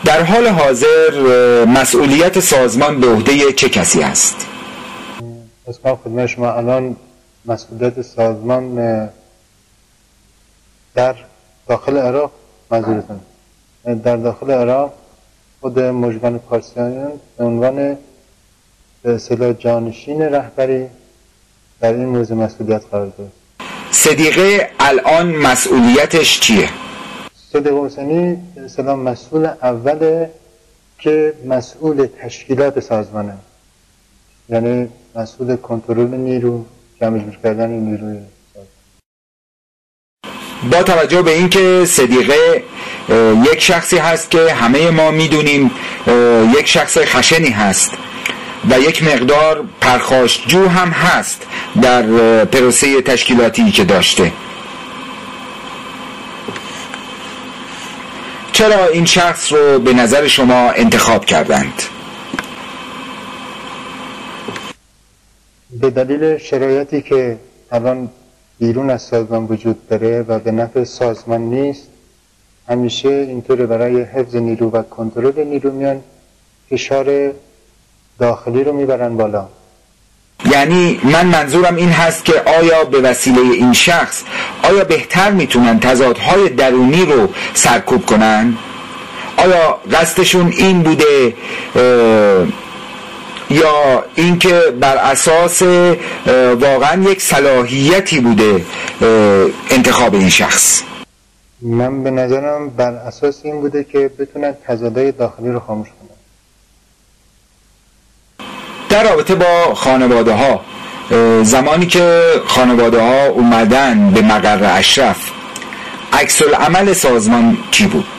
در حال حاضر مسئولیت سازمان به عهده چه کسی است؟ از خدمت شما الان مسئولیت سازمان در داخل عراق منظورتون در داخل عراق خود مژگان پارسیانیان به عنوان به اصطلاح جانشین رهبری در این موضوع مسئولیت قرار دارد. صدیقه الان مسئولیتش چیه؟ صدیقه حسینی به اصطلاح مسئول اوله که مسئول تشکیلات سازمانه، یعنی مسئول کنترل نیرو، جمع جور کردن نیروی سازمان. با توجه به اینکه صدیقه یک شخصی هست که همه ما میدونیم یک شخص خشنی هست و یک مقدار پرخاشجو هم هست در پروسه تشکیلاتی که داشته، چرا این شخص رو به نظر شما انتخاب کردند؟ به دلیل شرایطی که الان بیرون از سازمان وجود داره و به نفع سازمان نیست، همیشه اینطور برای حفظ نیرو و کنترل نیرو میان فشار داخلی رو میبرن بالا. یعنی من منظورم این هست که آیا به وسیله این شخص آیا بهتر میتونن تضادهای درونی رو سرکوب کنن؟ آیا قصدشون این بوده یا اینکه بر اساس واقعا یک صلاحیتی بوده انتخاب این شخص؟ من به نظرم بر اساس این بوده که بتونن تضادهای داخلی رو خاموش کنن. در رابطه با خانواده ها، زمانی که خانواده ها اومدن به مقر اشرف، عکس العمل سازمان چی بود؟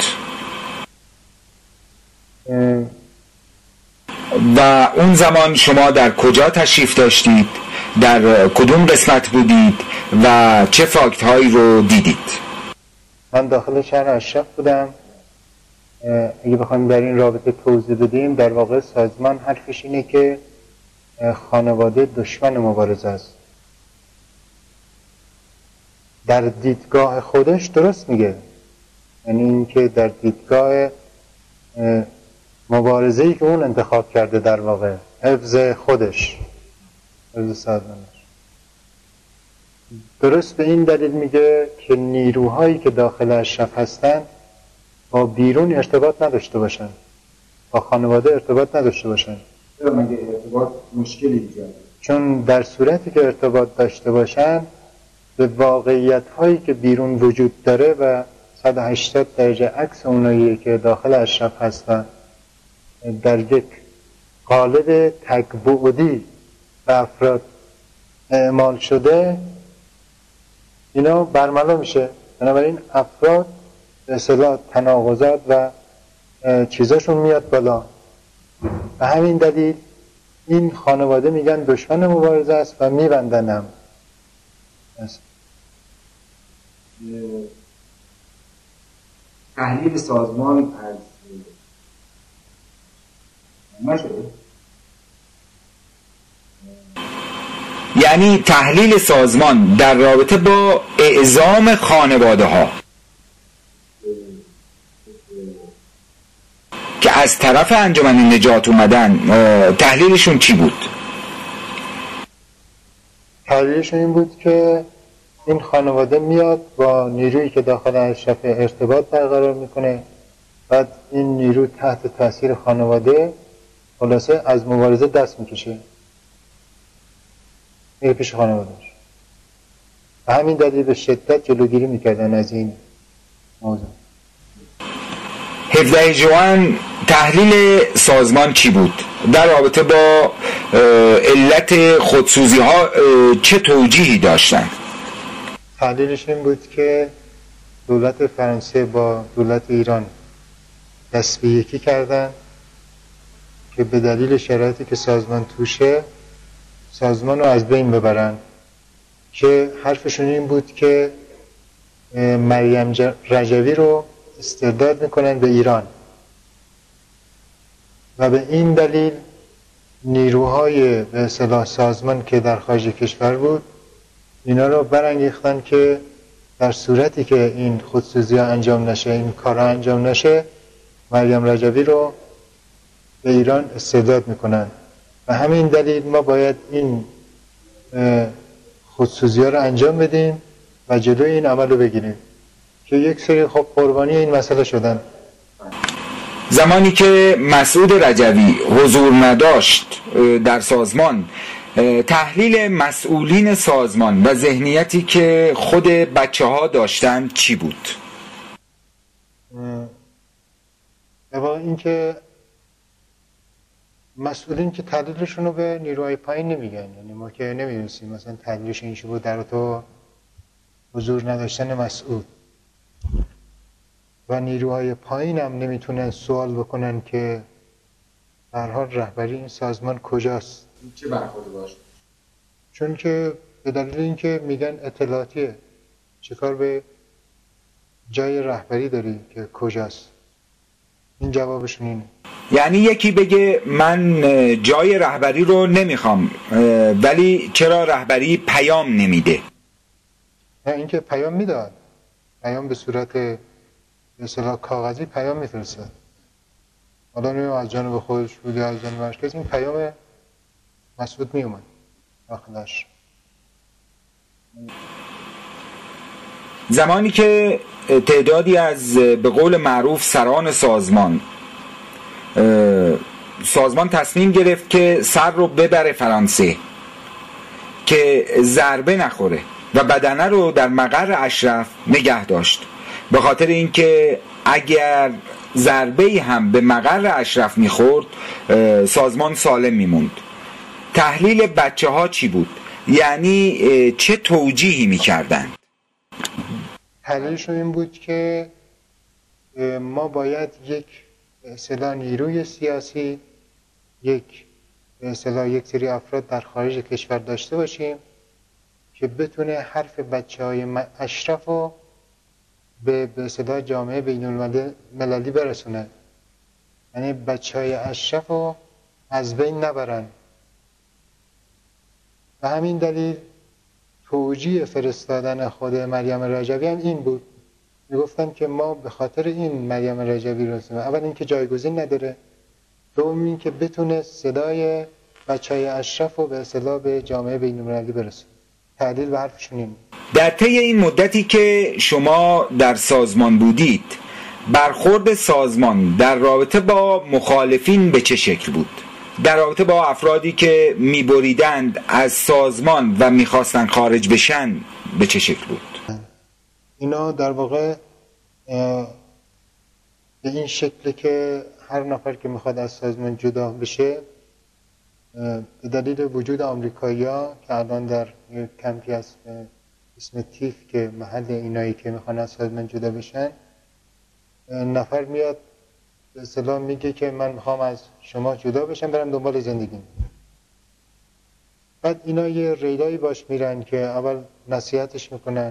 و اون زمان شما در کجا تشریف داشتید؟ در کدوم قسمت بودید و چه فاکت هایی رو دیدید؟ من داخل شهر اشرف بودم. اگه بخوایم در این رابطه توضیح بدیم، در واقع سازمان حرفش اینه که خانواده دشمن مبارزه است. در دیدگاه خودش درست میگه، یعنی این که در دیدگاه مبارزه‌ای که اون انتخاب کرده، در واقع حفظ خودش، حفظ سازمانش، درست به این دلیل میگه که نیروهایی که داخل اشرف هستن با بیرون ارتباط نداشته باشن، با خانواده ارتباط نداشته باشن. مگه ارتباط مشکلی ایجاد؟ چون در صورتی که ارتباط داشته باشن به واقعیت هایی که بیرون وجود داره و 180 درجه عکس اونایی که داخل اشرف هستن در یک قالب تک‌بعدی به افراد اعمال شده، اینا برملا میشه. بنابراین افراد به اصطلاح تناقضات و چیزاشون میاد بالا. به همین دلیل این خانواده میگن دشمن مبارزه است و میبندنم. تحلیل سازمان از نشده؟ یعنی تحلیل سازمان در رابطه با اعزام خانواده ها که از طرف انجمن نجات اومدن، تحلیلشون چی بود؟ تحلیلشون این بود که این خانواده میاد با نیرویی که داخل اشرف ارتباط برقرار میکنه، بعد این نیرو تحت تاثیر خانواده خلاصه از مبارزه دست میکشه، میره پیش خانوادهش. به همین دلیل به شدت جلوگیری میکردن از این موضوع. 17 جوان تحلیل سازمان چی بود؟ در رابطه با علت خودسوزی ها چه توجیهی داشتن؟ تحلیلش این بود که دولت فرانسه با دولت ایران دست به یکی کردن که به دلیل شرایطی که سازمان توشه سازمان رو از بین ببرن، که حرفشون این بود که مریم رجوی رو استرداد میکنن به ایران و به این دلیل نیروهای به اصطلاح سازمان که در خارج کشور بود اینا رو برانگیختن که در صورتی که این خودسوزی ها انجام نشه، این کارا انجام نشه، مریم رجوی رو به ایران استعداد میکنن و همین دلیل ما باید این خودسوزی ها رو انجام بدیم و جلوی این عمل رو بگیریم که یک سری خب قربانی این مسئله شدن. زمانی که مسعود رجوی حضور نداشت در سازمان، تحلیل مسئولین سازمان و ذهنیتی که خود بچه ها داشتن چی بود؟ این که مسئولین که تحلیلشون رو به نیروهای پایین نمیگن، یعنی ما که نمیدونستیم مثلا تحلیلش این شو بود در تو حضور نداشتن مسئول و نیروهای پایین هم نمیتونن سوال بکنن که به هر حال رهبری این سازمان کجاست. چه برخوردی باشه؟ چون که به دلیل اینکه میگن اطلاعاتیه، چیکار به جای رهبری داری که کجاست؟ این جوابشون اینه. یعنی یکی بگه من جای رهبری رو نمیخوام ولی چرا رهبری پیام نمیده؟ نه، اینکه پیام میداد، پیام به صورت به اصطلاح کاغذی پیام میفرستاد. حالا نمیم از جانب خودش بود یا از جانب مرکز، این پیام مسعود میومد داخلش. زمانی که تعدادی از به قول معروف سران سازمان تصمیم گرفت که سر رو ببره فرانسه که ضربه نخوره و بدنه رو در مقر اشرف نگه داشت، به خاطر اینکه اگر ضربه هم به مقر اشرف میخورد سازمان سالم میموند. تحلیل بچه ها چی بود؟ یعنی چه توجیهی میکردن؟ تحلیلشون این بود که ما باید یک به اصطلاح نیروی سیاسی، یک به اصطلاح یک سری افراد در خارج کشور داشته باشیم که بتونه حرف بچه‌های اشرف رو به اصطلاح جامعه بین‌المللی برسونه، یعنی بچه‌های اشرف رو از بین نبرن. و همین دلیل توجیه فرستادن خود مریم رجوی هم این بود. میگفتن که ما به خاطر این مریم رجوی رسیم، اول اینکه جایگزین نداره، دوم این که بتونه صدای بچهای اشرف رو به اصطلاح به جامعه بین‌المللی برسونه. تعدیل به حرفشون این. در طی این مدتی که شما در سازمان بودید، برخورد سازمان در رابطه با مخالفین به چه شکل بود؟ در رابطه با افرادی که میبریدند از سازمان و میخواستن خارج بشن به چه شکل بود؟ اینا در واقع به این شکل که هر نفر که میخواد از سازمان جدا بشه به دلیل وجود آمریکایی‌ها که الان در کمپی هست اسم تیف که محل اینایی که میخوان از سازمان جدا بشن، نفر میاد به اصطلاح میگه که من میخوام از شما جدا بشم برم دنبال زندگیم. بعد اینا یه ریلایی باش میرن که اول نصیحتش میکنن،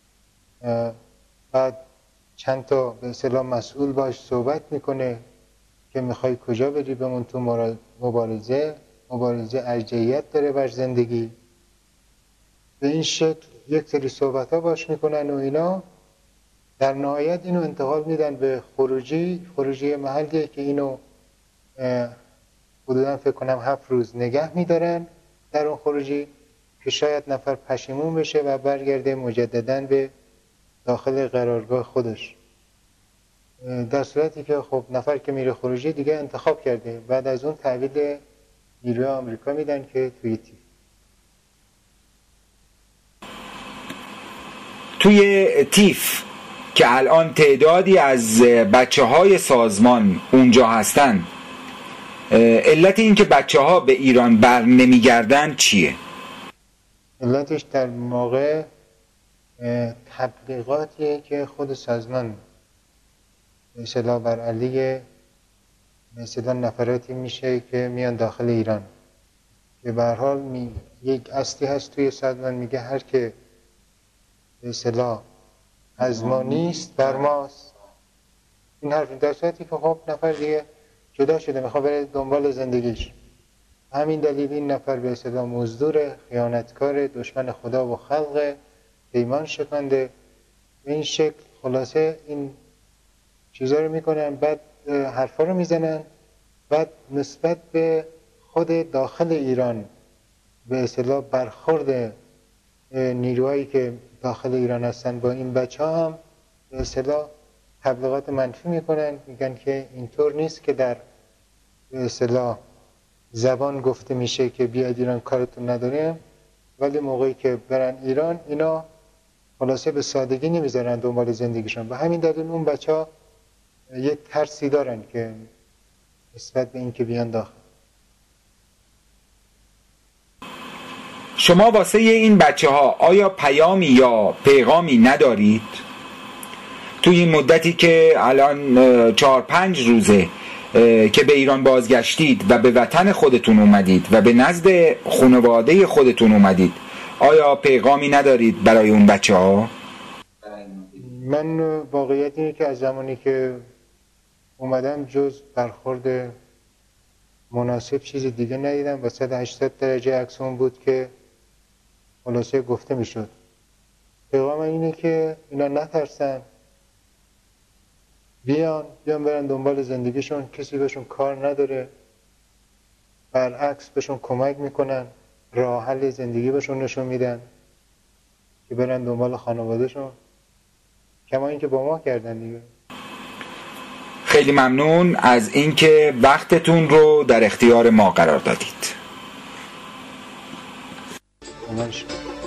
بعد چند تا به اصطلاح مسئول باش صحبت میکنه که میخوای کجا بری، بمون تو مبارزه ارجحیت داره بر زندگی. به این شکل یک سری صحبت ها باش میکنن و اینا در نهایت اینو انتقال میدن به خروجی محلیه که اینو حدودا فکر کنم 7 روز نگه میدارن در اون خروجی که شاید نفر پشیمون بشه و برگرده مجدداً به داخل قرارگاه خودش، در صورتی که خب نفر که میره خروجی دیگه انتخاب کرده. بعد از اون تحویل نیروی آمریکا میدن که توی تیف که الان تعدادی از بچه های سازمان اونجا هستن، علت این که بچه ها به ایران بر نمیگردن چیه؟ علتش در موقع تبلیغاتیه که خود سازمان به اصطلاح بر علیه به اصطلاح نفراتی میشه که میان داخل ایران، که به هر حال یک اصلی هست توی سازمان میگه هر که به اصطلاح از ما نیست بر ماست. این حرف در صورتی که خب نفر دیگه جدا شده میخواد بره دنبال زندگیش، همین دلیل این نفر به اصطلاح مزدور، خیانتکار، دشمن خدا و خلق، پیمان شکنده. به این شکل خلاصه این چیزا رو میکنن. بعد حرفا رو میزنن و نسبت به خود داخل ایران به اصطلاح برخورد نیروهایی که داخل ایران هستن با این بچه ها هم به اصطلاح تبلیغات منفی میکنن، میگن که اینطور نیست که در به اصطلاح زبان گفته میشه که بیاید ایران کارتون نداریم، ولی موقعی که برن ایران اینا خلاصه به سادگی نمیذارن دنبال زندگیشون. به همین دلیل اون بچه ها یک ترسی دارن که نسبت به این که بیان داخل. شما واسه این بچه ها آیا پیامی یا پیغامی ندارید؟ توی این مدتی که الان 4-5 روزه که به ایران بازگشتید و به وطن خودتون اومدید و به نزد خانواده خودتون اومدید، آیا پیغامی ندارید برای اون بچه ها؟ من واقعیت اینه که از زمانی که اومدم جز برخورد مناسب چیز دیگه ندیدم و 180 درجه عکس اون بود که خلاصه گفته میشد. پیغام اینه که اینا نترسن، بیان برن دنبال زندگیشون، کسی بهشون کار نداره، برعکس بهشون کمک میکنن، راه حل زندگی بهشون نشون میدن که برن دنبال خانوادهشون، کما اینکه با ما کردن دیگه. خیلی ممنون از اینکه وقتتون رو در اختیار ما قرار دادید.